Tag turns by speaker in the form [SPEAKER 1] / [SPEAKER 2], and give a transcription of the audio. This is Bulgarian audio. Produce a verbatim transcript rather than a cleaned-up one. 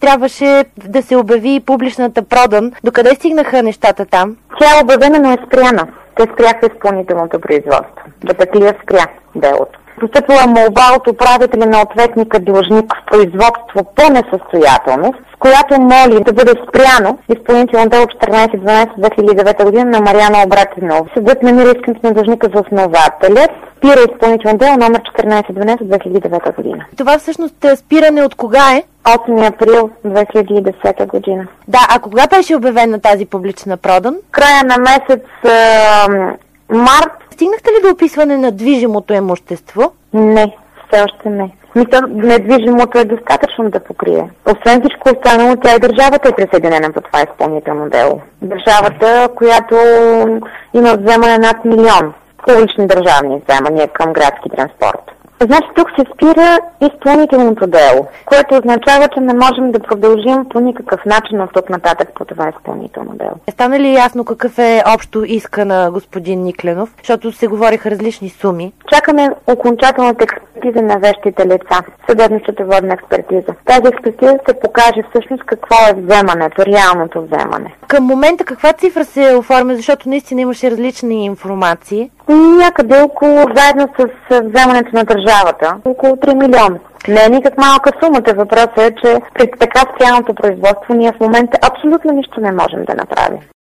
[SPEAKER 1] трябваше да се обяви публичната продан. Докъде стигнаха нещата там?
[SPEAKER 2] Тя е обявена, но е спряна. Те спряха изпълнителното производство. Батаклия спря делото. Постъпила молба от управителя на ответника длъжник в производство по несъстоятелност, с която моли да бъде спряно изпълнително дело четиринадесет дванадесет две хиляди и девета година на Мариана Обратинова. Съдът намира искането на длъжника за основателя, спира изпълнително дело номер четиринадесет дванадесет две хиляди и девета година.
[SPEAKER 1] Това всъщност спиране от кога е?
[SPEAKER 2] осми април две хиляди и десета година.
[SPEAKER 1] Да, а кога беше обявена тази публична продан?
[SPEAKER 2] Края на месец е, март.
[SPEAKER 1] Стигнахте ли до описване на движимото имущество?
[SPEAKER 2] Не, все още не. Мисля, недвижимото е достатъчно да покрие. Освен всичко останало, тя и държавата е присъединена по това изпълнително дело. Държавата, която има вземане над милион публични държавни вземания към градски транспорт. Значи тук се спира изпълнителното дело, което означава, че не можем да продължим по никакъв начин от тук нататък по това изпълнително дело.
[SPEAKER 1] Стана ли ясно какъв е общо иска на господин Никленов, защото се говориха различни суми?
[SPEAKER 2] Чакаме окончателната експертиза на вещите лица, съдебно-счетоводна експертиза. Тази експертиза ще покаже всъщност какво е вземането, реалното вземане.
[SPEAKER 1] Към момента каква цифра се оформя, защото наистина имаше различни информации?
[SPEAKER 2] Някъде около, заедно с вземането на държавата, около три милиона. Не е никак малка сумата. Въпросът е, че при така спряното производство ние в момента абсолютно нищо не можем да направим.